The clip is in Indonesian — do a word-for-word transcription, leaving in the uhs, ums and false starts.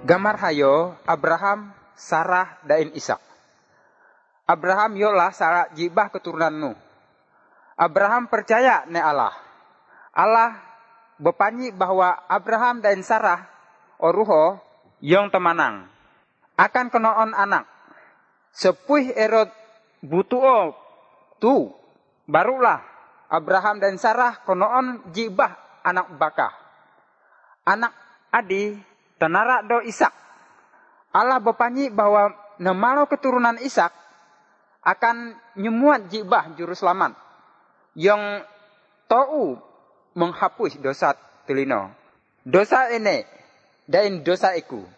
Gamar hayo Abraham, Sarah, dain Ishak. Abraham yolah Sarah jibah keturunan nu. Abraham percaya ne Allah. Allah bepanyi bahwa Abraham dan Sarah oruho yang temanang akan kenoon anak. Sepuih erot butuo tu barulah Abraham dan Sarah konoon jibah anak bakah. Anak adi tenara do Ishak. Allah bepanyi bahwa nemalo keturunan Ishak akan nyemuat jibah juru selamat yang tahu menghapus dosa telino. Dosa ini dan dosa iku.